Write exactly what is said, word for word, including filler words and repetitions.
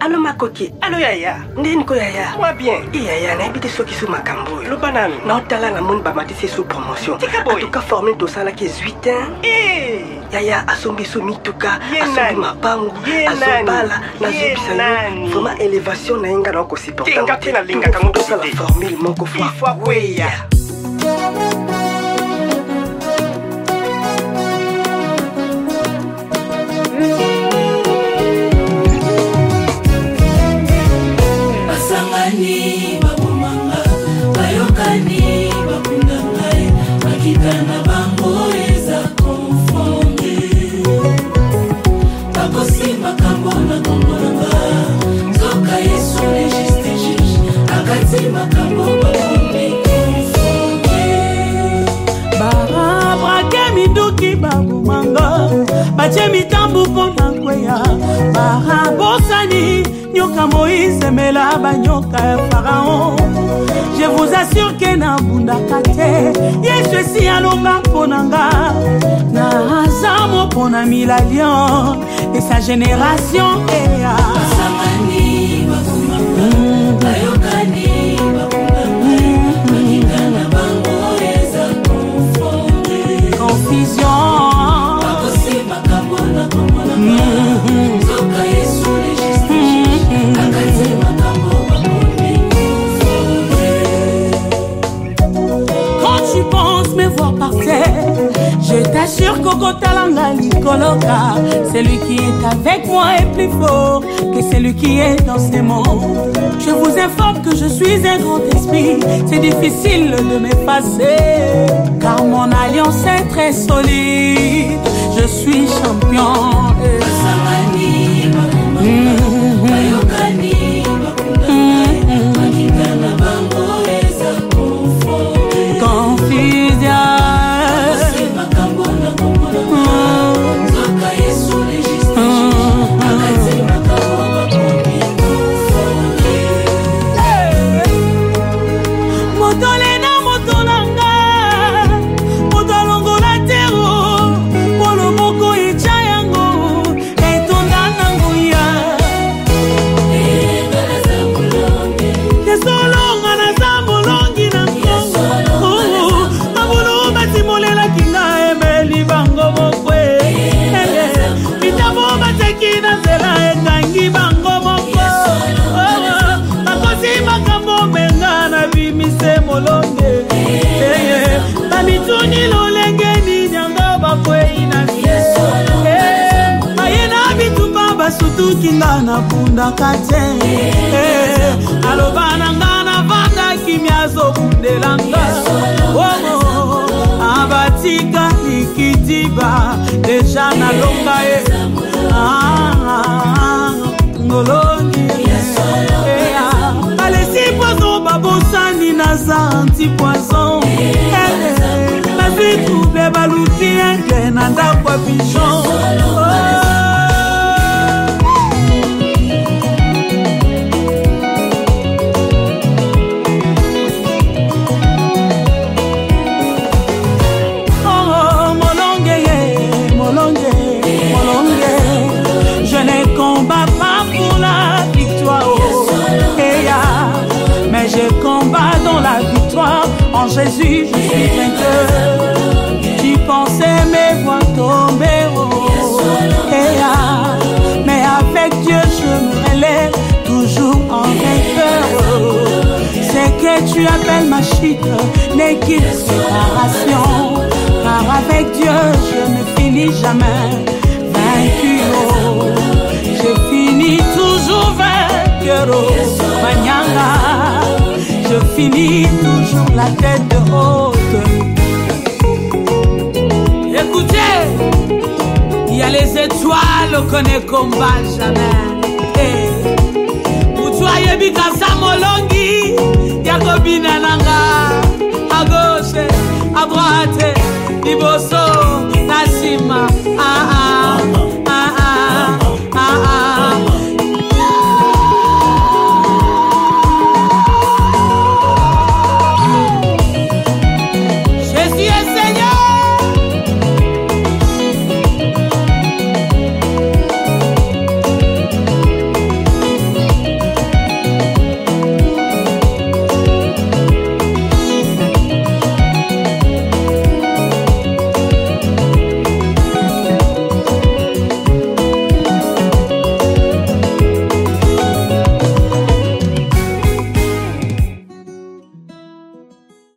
Allô ma coquille. Allô Yaya. Ndeni ko Yaya. Moi bien. Et Yaya na habité soki sous makambo. Le banane. Na otala na mon bamati c'est sous promotion. En tout cas formé to sala qui huit ans. Eh. Yaya asombi so mituka, Yenani. asombi mapangu, azobala na zobisa yo. Vraiment élévation na inga na ko supporter. Tenga tena linga kango sala formule moko fois. Il faut weya. Basangani babumanga bayokani bakundangai bakitana bango eza konfonde bakosima kambona kombonanga zoka yesu le juste juge akati makambo bakunde konfonde bara brake miduki babumanga bache mitambu pona kweya bara bosani nyoka Moïse mela banyoka Pharaon. Je vous assure que na bunda kate Yesu si alonga ponanga na azamo pona milalion et sa génération est à Samani babumanga bayokani babumanga bakitana bango eza konfonde confusion bakosima kambona kombonanga zoka yesu le juste quand tu penses me voir par terre, je t'assure qu'Oko Talanga Likoloka, celui qui est avec moi est plus fort que celui qui est dans ces mondes. Je vous informe que je suis un grand esprit, c'est difficile de m'effacer, car mon alliance est très solide, je suis champion. Kinga na punda kate eh aloba nanga na vanda kimya zo kundelanga oh abatika ikitiba deja na longa e ah ngolongi eh alesi poison babosani na za anti poison eh la vie trouble baluki un na ndakwa pigeon en Jésus, je suis vainqueur. Tu pensais me voir tomber, oh, et ah, mais avec Dieu je me relève toujours en vainqueur. Oh. C'est que tu appelles ma chute n'est qu'une séparation, car avec Dieu je ne finis jamais vaincu. Oh. Je finis toujours vainqueur, oh, Manyanga. Je finis toujours la tête haute. Écoutez, il y a les étoiles qu'on ne combat jamais. Hey. Pour toi, yebi kasa molongi, yakobina nanga. À gauche, à droite, liboso, nasima,